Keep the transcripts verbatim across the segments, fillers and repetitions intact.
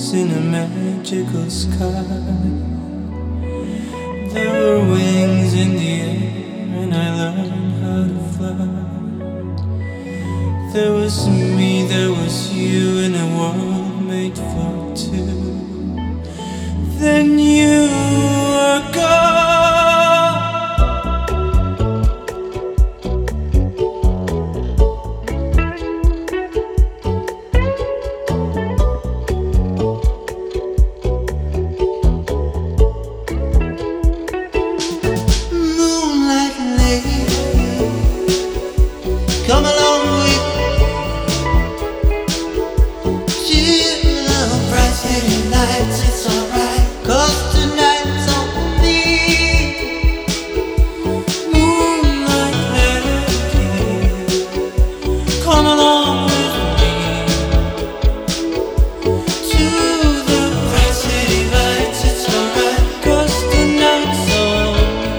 wings in a magical sky. There were wings in the air and I learned how to fly. There was me, there was you in a world made for two. Then you were gone. Come along with me to the bright city lights. It's alright, 'cause tonight's on me. Moonlight lady, come along with me To the bright city lights. It's alright, 'cause tonight's on.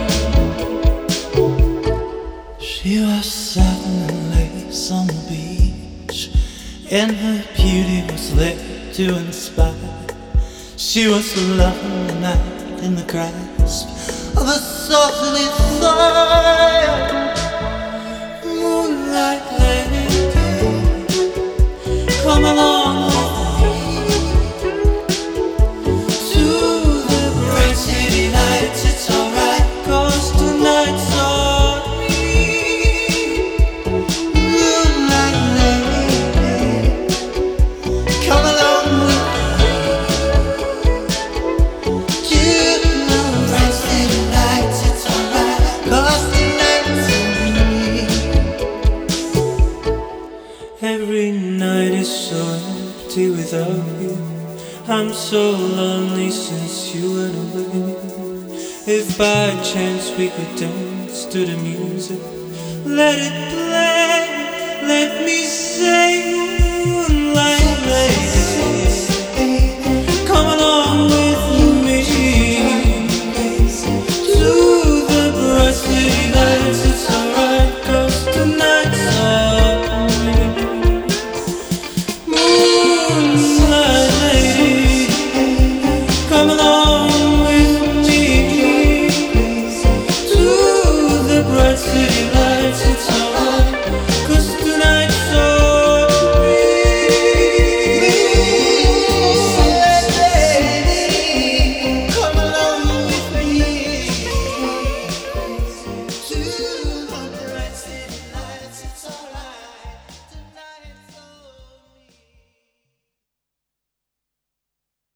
she was satin and lace on the beach, and her beauty was there to inspire. She was loving the night in the grasp of a softly fire. Moonlight lady, come along with me To the bright city lights. It's alright, 'cause tonight's on me. moonlight lady, come along with me to the bright city lights. It's alright, 'cause tonight's on me. Every night is so empty without you. I'm so lonely since you went away. If by chance we could dance to the music, let it play. Let me say, moonlight lady, come along with me to the bright city lights. It's alright, 'cause tonight's on me. Moonlight lady, come along with me to the bright city lights. It's alright, 'cause tonight's on me.